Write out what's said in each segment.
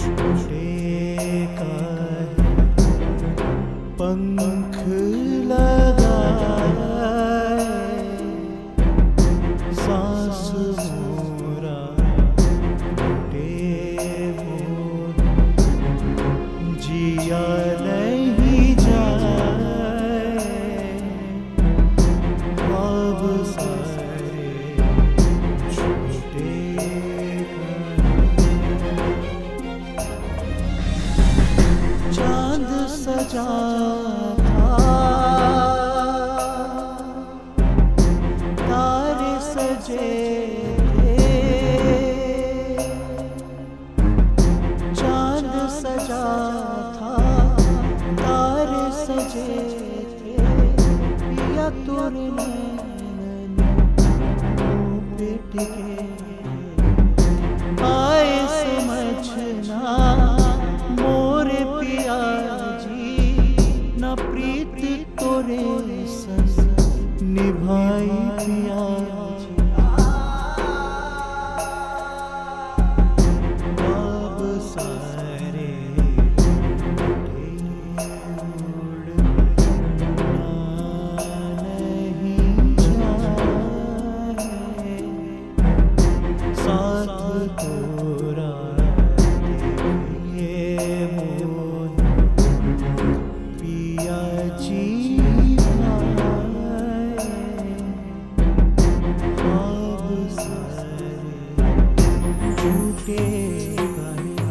छूटेगा पंख लगाए सांस मोरा टूटे मोर जिया नहीं जाए अब सारे छूटेगा। चांद सजा था तारे सजे थे, चांद सजा था तारे सजे थे, पिया तोरे पेट के आए समझना मोरे पिया जी न प्रीत तोरे संग निभाई पिया जी। अब सारे नहीं जाए साथ तोरा पिया जी अब सारे छूटेगा।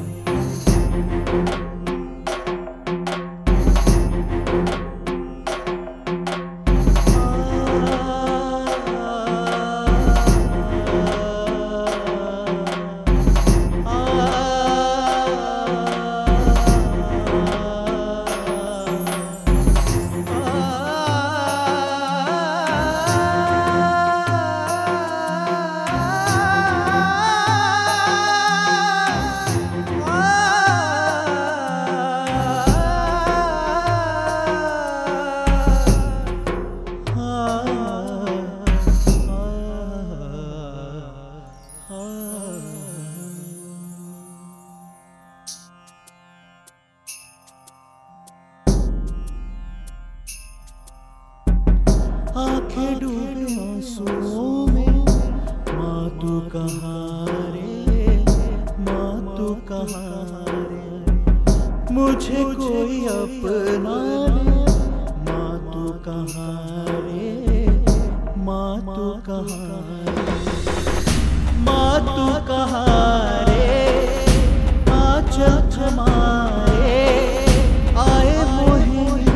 आंखें डूबे आंसुओं में माँ तू कहाँ रे, माँ तू कहाँ रे, मुझे कोई अपना रे, माँ तू कहाँ रे, माँ तू कहाँ रे, माँ तू कहाँ रे, आँचल थमाए आए मोहिनी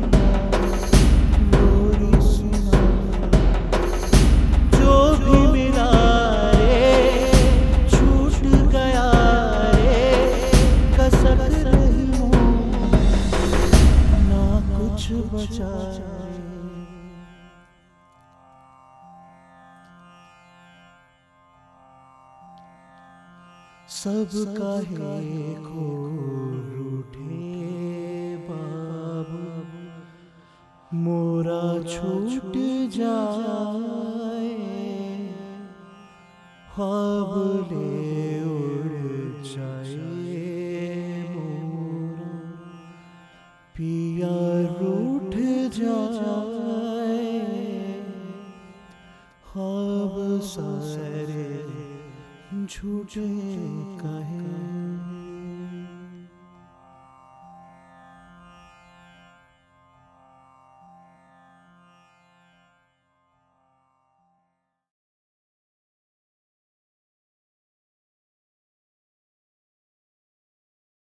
सब काहे को रूठे बाबू मोरा छूट जाए ख्वाब ले उड़ जाए मोरा पिया रूठ जाए ख्वाब सारे झूठे कहे।